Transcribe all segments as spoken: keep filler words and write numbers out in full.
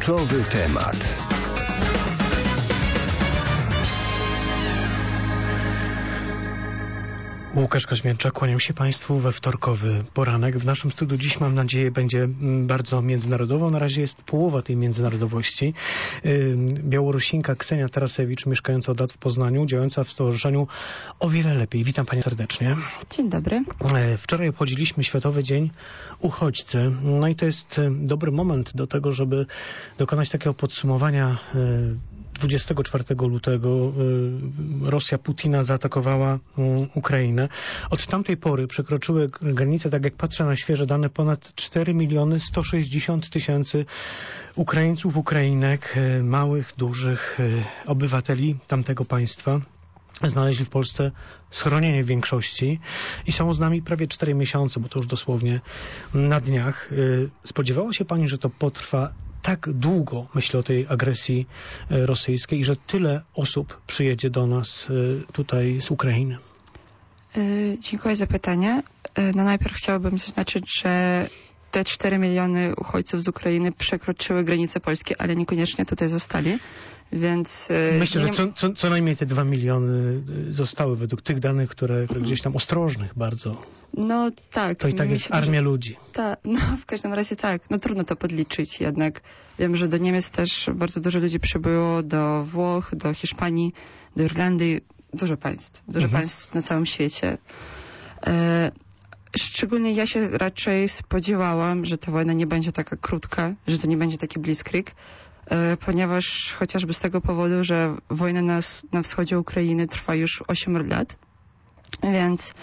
Kluczowy temat. Łukasz Kaźmierczak, kłaniam się Państwu we wtorkowy poranek. W naszym studiu dziś, mam nadzieję, będzie bardzo międzynarodowo. Na razie jest połowa tej międzynarodowości. Białorusinka Ksenia Tarasewicz, mieszkająca od lat w Poznaniu, działająca w stowarzyszeniu O Wiele Lepiej. Witam Panią serdecznie. Dzień dobry. Wczoraj obchodziliśmy Światowy Dzień Uchodźcy. No i to jest dobry moment do tego, żeby dokonać takiego podsumowania. dwudziestego czwartego lutego Rosja Putina zaatakowała Ukrainę. Od tamtej pory przekroczyły granicę, tak jak patrzę na świeże dane, ponad cztery miliony sto sześćdziesiąt tysięcy Ukraińców, Ukrainek, małych, dużych obywateli tamtego państwa. Znaleźli w Polsce schronienie w większości i są z nami prawie cztery miesiące, bo to już dosłownie na dniach. Spodziewała się Pani, że to potrwa tak długo, myślę o tej agresji rosyjskiej, i że tyle osób przyjedzie do nas tutaj z Ukrainy? Yy, dziękuję za pytanie. Yy, no najpierw chciałabym zaznaczyć, że te cztery miliony uchodźców z Ukrainy przekroczyły granice Polski, ale niekoniecznie tutaj zostali, więc... Yy, Myślę, nie... że co, co, co najmniej te dwa miliony zostały według tych danych, które, które gdzieś tam ostrożnych bardzo. No tak. To i tak jest armia dużo... ludzi. Tak, no w każdym razie tak. No trudno to podliczyć jednak. Wiem, że do Niemiec też bardzo dużo ludzi przybyło, do Włoch, do Hiszpanii, do Irlandii. Dużo państw. Dużo mhm. państw na całym świecie. E, szczególnie ja się raczej spodziewałam, że ta wojna nie będzie taka krótka, że to nie będzie taki blitzkrieg, e, ponieważ chociażby z tego powodu, że wojna na, na wschodzie Ukrainy trwa już osiem lat, więc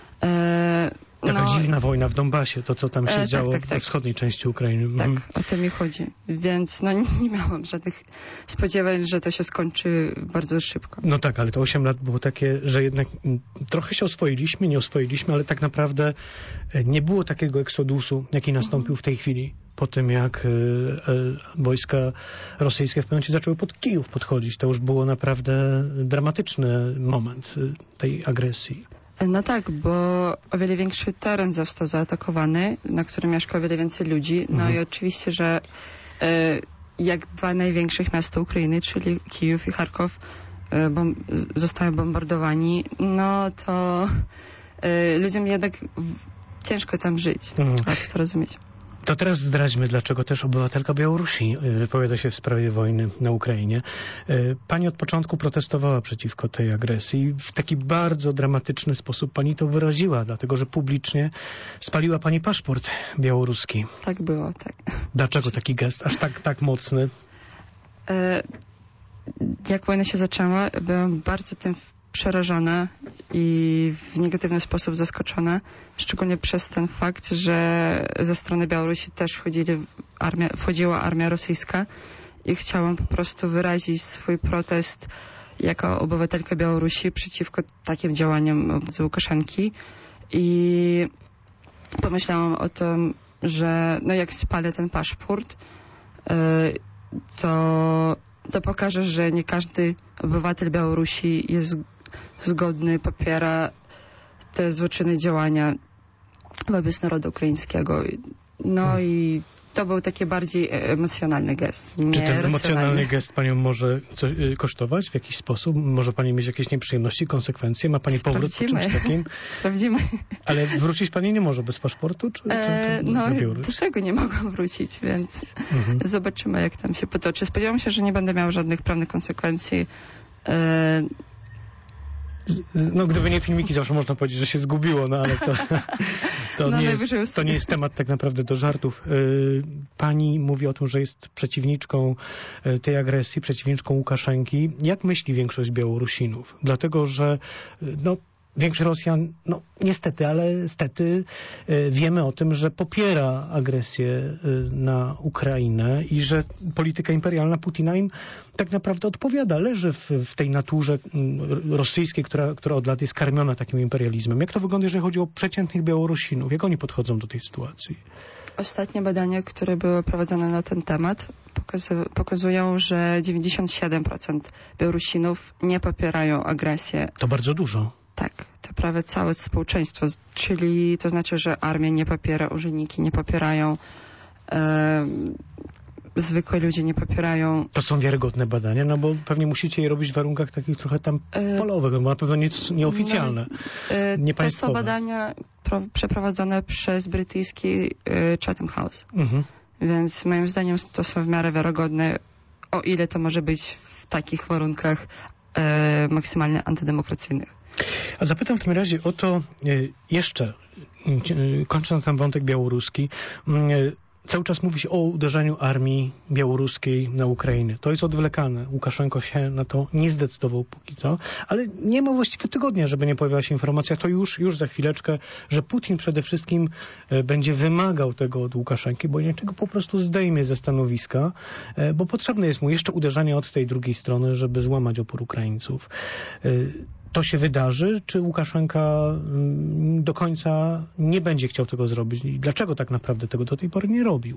e, Taka no, dziwna wojna w Donbasie, to co tam się e, działo tak, tak, tak. we wschodniej części Ukrainy. Tak, mhm. o to mi chodzi. Więc no, nie miałam żadnych spodziewań, że to się skończy bardzo szybko. No tak, ale to osiem lat było takie, że jednak trochę się oswoiliśmy, nie oswoiliśmy, ale tak naprawdę nie było takiego eksodusu, jaki nastąpił w tej chwili, po tym jak e, e, wojska rosyjskie w pewnym momencie zaczęły pod Kijów podchodzić. To już było naprawdę dramatyczny moment tej agresji. No tak, bo o wiele większy teren został zaatakowany, na którym mieszka o wiele więcej ludzi. No mhm. i oczywiście, że e, jak dwa największych miasta Ukrainy, czyli Kijów i Charkow, e, bom zostały bombardowani, no to e, ludziom jednak w, ciężko tam żyć. Mhm. Łatwo to rozumieć. To teraz zdradźmy, dlaczego też obywatelka Białorusi wypowiada się w sprawie wojny na Ukrainie. Pani od początku protestowała przeciwko tej agresji. W taki bardzo dramatyczny sposób pani to wyraziła, dlatego że publicznie spaliła pani paszport białoruski. Tak było, tak. Dlaczego taki gest aż tak, tak mocny? E, jak wojna się zaczęła, byłam bardzo tym przerażona i w negatywny sposób zaskoczona, szczególnie przez ten fakt, że ze strony Białorusi też wchodzili armia, wchodziła armia rosyjska i chciałam po prostu wyrazić swój protest jako obywatelka Białorusi przeciwko takim działaniom z Łukaszenki i pomyślałam o tym, że no jak spalę ten paszport, to, to pokaże, że nie każdy obywatel Białorusi jest zgodny, popiera te złoczynne działania wobec narodu ukraińskiego. No hmm. i to był taki bardziej emocjonalny gest. Nie Czy ten emocjonalny gest panią może coś, y, kosztować w jakiś sposób? Może pani mieć jakieś nieprzyjemności, konsekwencje? Ma pani powrót po czymś takim? Sprawdzimy. Ale wrócić pani nie może bez paszportu? Czy, e, czy, no do tego nie mogłam wrócić, więc mhm. zobaczymy, jak tam się potoczy. Spodziewam się, że nie będę miała żadnych prawnych konsekwencji. E, No, gdyby nie filmiki, zawsze można powiedzieć, że się zgubiło, no ale to, to, no, nie, jest, to nie jest temat tak naprawdę do żartów. Pani mówi o tym, że jest przeciwniczką tej agresji, przeciwniczką Łukaszenki. Jak myśli większość Białorusinów? Dlatego, że no, większość Rosjan, no niestety, ale stety wiemy o tym, że popiera agresję na Ukrainę i że polityka imperialna Putina im tak naprawdę odpowiada, leży w, w tej naturze rosyjskiej, która, która od lat jest karmiona takim imperializmem. Jak to wygląda, jeżeli chodzi o przeciętnych Białorusinów? Jak oni podchodzą do tej sytuacji? Ostatnie badania, które były prowadzone na ten temat, pokazu- pokazują, że dziewięćdziesiąt siedem procent Białorusinów nie popierają agresję. To bardzo dużo. Tak, to prawie całe społeczeństwo, czyli to znaczy, że armia nie popiera, urzędniki nie popierają, e, zwykłe ludzie nie popierają. To są wiarygodne badania, no bo pewnie musicie je robić w warunkach takich trochę tam polowych, no bo na pewno nie, nieoficjalne, no, e, nie to są badania pro, przeprowadzone przez brytyjski e, Chatham House. Mhm. Więc moim zdaniem to są w miarę wiarygodne, o ile to może być w takich warunkach e, maksymalnie antydemokracyjnych. A zapytam w takim razie o to jeszcze, kończąc ten wątek białoruski, cały czas mówi się o uderzeniu armii białoruskiej na Ukrainę. To jest odwlekane. Łukaszenko się na to nie zdecydował póki co, ale nie ma właściwie tygodnia, żeby nie pojawiła się informacja, to już, już za chwileczkę, że Putin przede wszystkim będzie wymagał tego od Łukaszenki, bo inaczej go po prostu zdejmie ze stanowiska, bo potrzebne jest mu jeszcze uderzenie od tej drugiej strony, żeby złamać opór Ukraińców. To się wydarzy, czy Łukaszenka do końca nie będzie chciał tego zrobić? I dlaczego tak naprawdę tego do tej pory nie robił?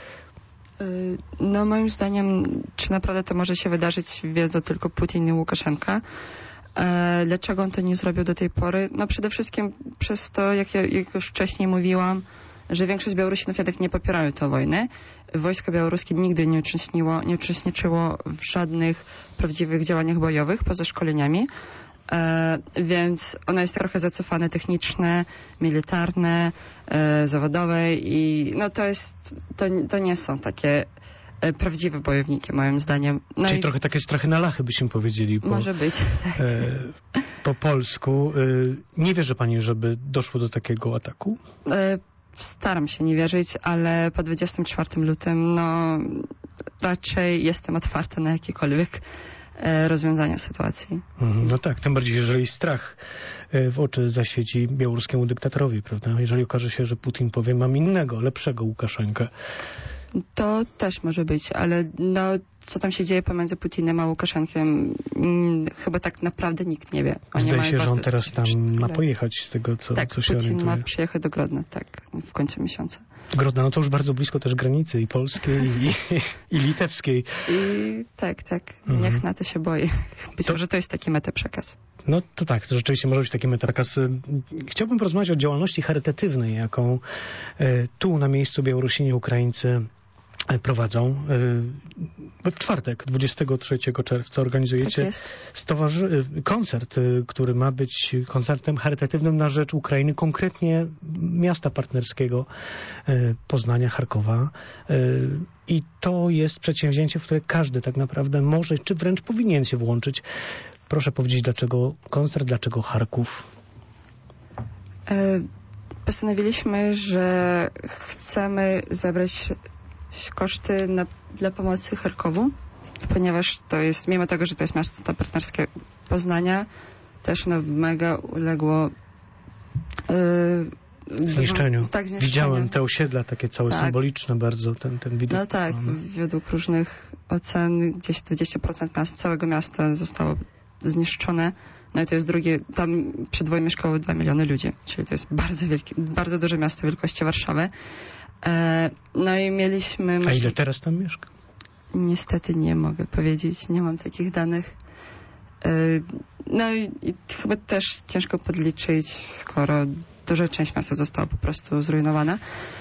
No moim zdaniem, czy naprawdę to może się wydarzyć, wiedzą tylko Putin i Łukaszenka. E, dlaczego on to nie zrobił do tej pory? No przede wszystkim przez to, jak, ja, jak już wcześniej mówiłam, że większość Białorusinów jednak nie popierają tę wojnę. Wojsko białoruskie nigdy nie uczestniczyło, nie uczestniczyło w żadnych prawdziwych działaniach bojowych poza szkoleniami. E, więc ono jest trochę zacofane techniczne, militarne, e, zawodowe i no to jest, to, to nie są takie e, prawdziwe bojowniki moim zdaniem. No Czyli i trochę takie strachy na lachy byśmy powiedzieli. Po, może być, tak. E, po polsku. E, nie wierzy pani, żeby doszło do takiego ataku? E, staram się nie wierzyć, ale po dwudziestego czwartego lutego no raczej jestem otwarta na jakiekolwiek rozwiązania sytuacji. No tak, tym bardziej, jeżeli strach w oczy zaświeci białoruskiemu dyktatorowi, prawda? Jeżeli okaże się, że Putin powie, mam innego, lepszego Łukaszenkę. To też może być, ale no, co tam się dzieje pomiędzy Putinem a Łukaszenkiem, hmm, chyba tak naprawdę nikt nie wie. Oni Zdaje się, że on teraz tam ma pojechać z tego, co, tak, co się Putin orientuje. ma przyjechać do Grodna, tak, w końcu miesiąca. Grodna, no to już bardzo blisko też granicy i polskiej, i, i litewskiej. I tak, tak. Mhm. Niech na to się boi. Być to, może to jest taki metaprzekaz. No to tak, to rzeczywiście może być taki metaprzekaz. Chciałbym porozmawiać o działalności charytatywnej, jaką tu na miejscu Białorusini Ukraińcy prowadzą. W czwartek, dwudziestego trzeciego czerwca organizujecie stowarzy- koncert, który ma być koncertem charytatywnym na rzecz Ukrainy, konkretnie miasta partnerskiego Poznania, Charkowa. I to jest przedsięwzięcie, w które każdy tak naprawdę może, czy wręcz powinien się włączyć. Proszę powiedzieć, dlaczego koncert, dlaczego Charków? Postanowiliśmy, że chcemy zebrać koszty na, dla pomocy Charkowu, ponieważ to jest, mimo tego, że to jest miasto partnerskie Poznania, też ono mega uległo yy, zniszczeniu. Tak, zniszczeniu. Widziałem te osiedla takie całe tak. symboliczne bardzo, ten, ten widok. No tak, no. Według różnych ocen gdzieś dwadzieścia procent miast, całego miasta zostało zniszczone. No i to jest drugie, tam przed wojną mieszkało dwa miliony ludzi, czyli to jest bardzo wielkie, bardzo duże miasto wielkości Warszawy. No i mieliśmy... A ile teraz tam mieszka? Niestety nie mogę powiedzieć, nie mam takich danych. No i, i chyba też ciężko podliczyć, skoro duża część miasta została po prostu zrujnowana.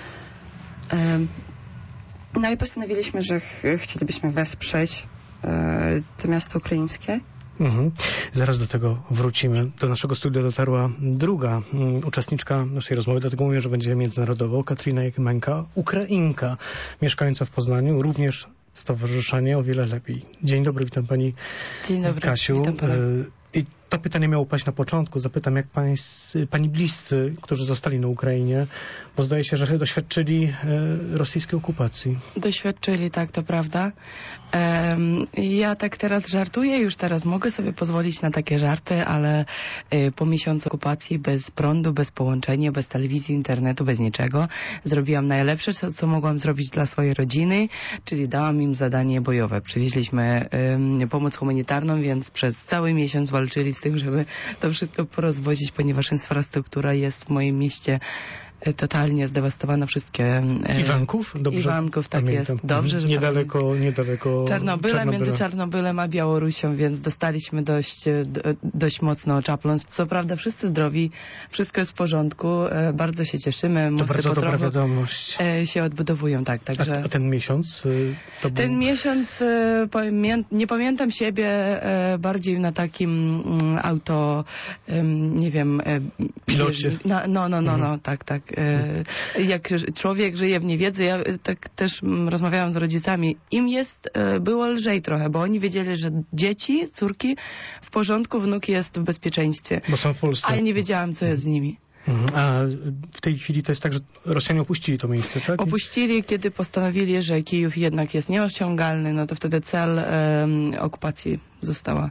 No i postanowiliśmy, że ch chcielibyśmy wesprzeć to miasto ukraińskie. Mhm. Zaraz do tego wrócimy. Do naszego studia dotarła druga um, uczestniczka naszej rozmowy, dlatego mówię, że będzie międzynarodowo. Katrina Jakimenka, Ukrainka, mieszkająca w Poznaniu, również stowarzyszenie O Wiele Lepiej. Dzień dobry, witam pani Dzień dobry, Kasiu. Witam pana. I to pytanie miało paść na początku. Zapytam, jak pani, pani bliscy, którzy zostali na Ukrainie, bo zdaje się, że doświadczyli e, rosyjskiej okupacji. Doświadczyli, tak, to prawda. Um, ja tak teraz żartuję, już teraz mogę sobie pozwolić na takie żarty, ale y, po miesiącu okupacji, bez prądu, bez połączenia, bez telewizji, internetu, bez niczego, zrobiłam najlepsze, co, co mogłam zrobić dla swojej rodziny, czyli dałam im zadanie bojowe. Przywieźliśmy y, pomoc humanitarną, więc przez cały miesiąc walczyli z tym, żeby to wszystko porozwozić, ponieważ infrastruktura jest w moim mieście e, totalnie zdewastowano wszystkie... E, Iwanków? Dobrze Iwanków, tak pamiętam. jest. Dobrze, że niedaleko, pamiętam. niedaleko Czarnobyla, Czarnobyla. między Czarnobylem a Białorusią, więc dostaliśmy dość, e, d- dość mocno czapląc. Co prawda wszyscy zdrowi, wszystko jest w porządku, e, bardzo się cieszymy. To Mosty bardzo dobra potrochu wiadomość. e, się odbudowują, tak, także... A, a ten miesiąc? y, To był... Ten miesiąc, e, pamię- nie pamiętam siebie e, bardziej na takim mm, auto, em, nie wiem... e, Pilocie. jeżdżi- No, no, no, no, no tak, tak. E, jak ż- człowiek żyje w niewiedzy, ja e, tak też mm, rozmawiałam z rodzicami, im jest, e, było lżej trochę, bo oni wiedzieli, że dzieci, córki w porządku, wnuk jest w bezpieczeństwie. Bo są w Polsce. A ja nie wiedziałam, co jest z nimi. Mhm. A w tej chwili to jest tak, że Rosjanie opuścili to miejsce, tak? Opuścili, kiedy postanowili, że Kijów jednak jest nieosiągalny, no to wtedy cel em, okupacji została.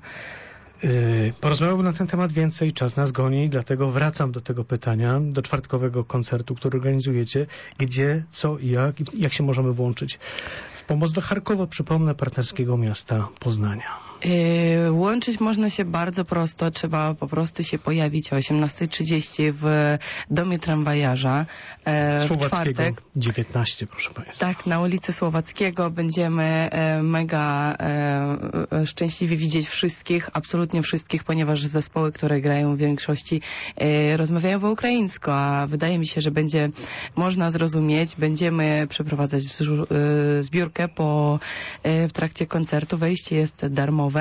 Yy, Porozmawiałbym na ten temat więcej, czas nas goni, dlatego wracam do tego pytania, do czwartkowego koncertu, który organizujecie. Gdzie, co i jak, i jak się możemy włączyć w pomoc dla Charkowa, przypomnę, partnerskiego miasta Poznania. Yy, łączyć można się bardzo prosto, trzeba po prostu się pojawić o osiemnasta trzydzieści w Domie Tramwajarza e, w Słowackiego czwartek. dziewiętnaście, proszę Państwa. Tak, na ulicy Słowackiego będziemy e, mega e, e, szczęśliwi widzieć wszystkich, absolutnie wszystkich, ponieważ zespoły, które grają w większości e, rozmawiają po ukraińsku, a wydaje mi się, że będzie można zrozumieć. Będziemy przeprowadzać zżu- e, zbiórkę po, e, w trakcie koncertu. Wejście jest darmowe.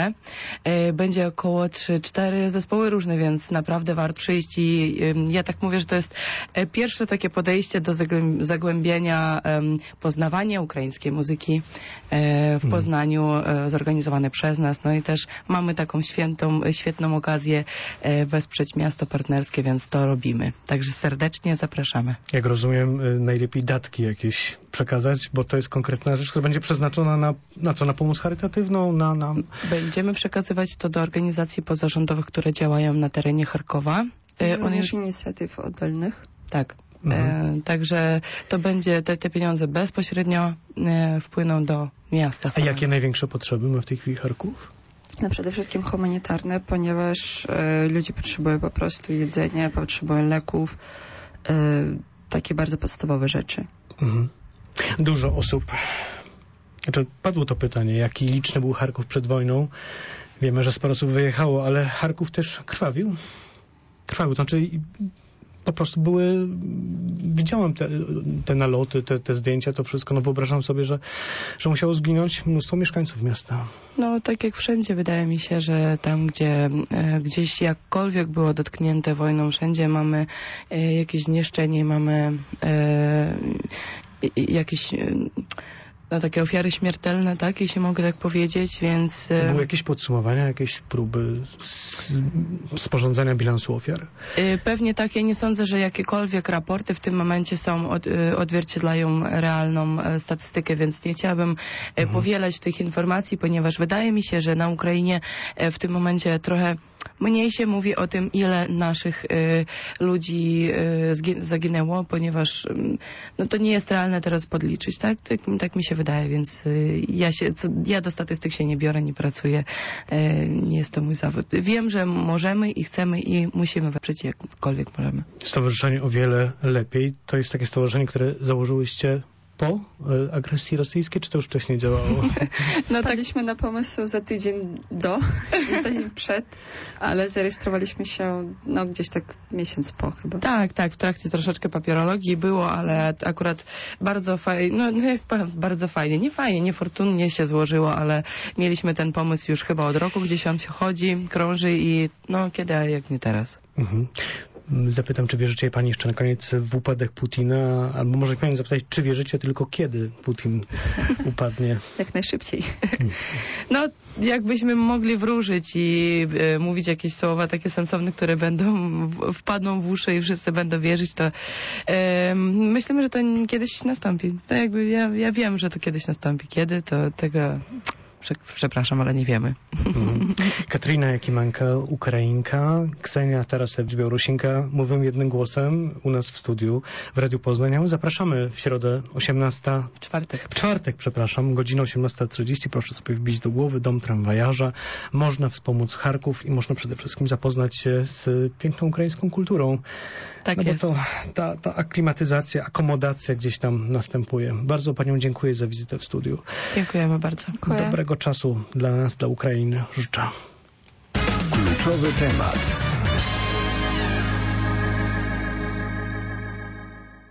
E, będzie około trzy cztery zespoły różne, więc naprawdę warto przyjść i e, ja tak mówię, że to jest e, pierwsze takie podejście do zagłę- zagłębienia em, poznawania ukraińskiej muzyki e, w Poznaniu, e, zorganizowane przez nas. No i też mamy taką świętą, świetną okazję e, wesprzeć miasto partnerskie, więc to robimy. Także serdecznie zapraszamy. Jak rozumiem, y, najlepiej datki jakieś przekazać, bo to jest konkretna rzecz, która będzie przeznaczona na, na co? Na pomoc charytatywną? Na, na... Będziemy przekazywać to do organizacji pozarządowych, które działają na terenie Charkowa. E, on Również jest, inicjatyw oddolnych. tak. Mhm. E, także to będzie, te, te pieniądze bezpośrednio e, wpłyną do miasta A samego. jakie największe potrzeby ma w tej chwili Charków? No przede wszystkim humanitarne, ponieważ e, ludzie potrzebują po prostu jedzenia, potrzebują leków, e, takie bardzo podstawowe rzeczy. Mhm. Dużo osób. Znaczy, padło to pytanie, jaki liczny był Charków przed wojną. Wiemy, że sporo osób wyjechało, ale Charków też krwawił. Krwawił, to znaczy po prostu były, widziałem te, te naloty, te, te zdjęcia, to wszystko, no wyobrażam sobie, że, że musiało zginąć mnóstwo mieszkańców miasta. No tak jak wszędzie, wydaje mi się, że tam, gdzie e, gdzieś jakkolwiek było dotknięte wojną, wszędzie mamy e, jakieś zniszczenie, mamy e, i- jakieś e, no, takie ofiary śmiertelne, tak, jeśli mogę tak powiedzieć, więc... e, Były jakieś podsumowania, jakieś próby s- sporządzania bilansu ofiar? Y, Pewnie tak. Ja nie sądzę, że jakiekolwiek raporty w tym momencie są od, y, odzwierciedlają realną e, statystykę, więc nie chciałabym e, powielać tych informacji, ponieważ wydaje mi się, że na Ukrainie e, w tym momencie trochę mniej się mówi o tym, ile naszych y, ludzi y, zgi- zaginęło, ponieważ y, no to nie jest realne teraz podliczyć, tak? Tak, tak mi się wydaje, więc y, ja się, co, ja do statystyk się nie biorę, nie pracuję, y, nie jest to mój zawód. Wiem, że możemy i chcemy i musimy wesprzeć jakkolwiek możemy. Stowarzyszenie O Wiele Lepiej to jest takie stowarzyszenie, które założyłyście po e, agresji rosyjskiej, czy to już wcześniej działało? No tak, Wpadliśmy na pomysł za tydzień do, za tydzień przed, ale zarejestrowaliśmy się no gdzieś tak miesiąc po chyba. tak, tak, w trakcie troszeczkę papierologii było, ale akurat bardzo fajnie, no no jak powiem, bardzo fajnie, nie fajnie, niefortunnie się złożyło, ale mieliśmy ten pomysł już chyba od roku, gdzieś on się chodzi, krąży i no kiedy, a jak nie teraz. Mhm. Zapytam, czy wierzycie Pani jeszcze na koniec w upadek Putina, albo może Pani zapytać, czy wierzycie tylko kiedy Putin upadnie? Jak najszybciej. No, jakbyśmy mogli wróżyć i e, mówić jakieś słowa takie sensowne, które będą, w, wpadną w uszy i wszyscy będą wierzyć, to e, myślimy, że to kiedyś nastąpi. To jakby ja, ja wiem, że to kiedyś nastąpi. Kiedy, to tego Prze przepraszam, ale nie wiemy. Mhm. Katarina Jakimanka, Ukrainka, Ksenia Tarasewicz, Białorusinka, mówią jednym głosem u nas w studiu w Radiu Poznań. Zapraszamy w środę osiemnastą. W czwartek. W czwartek, przepraszam, godzina osiemnasta trzydzieści. Proszę sobie wbić do głowy Dom Tramwajarza. Można wspomóc Charków i można przede wszystkim zapoznać się z piękną ukraińską kulturą. Tak no bo jest. to ta, ta aklimatyzacja, akomodacja gdzieś tam następuje. Bardzo panią dziękuję za wizytę w studiu. Dziękujemy bardzo. Dziękuję. Dobrego czasu dla nas, dla Ukrainy życzę. Kluczowy temat.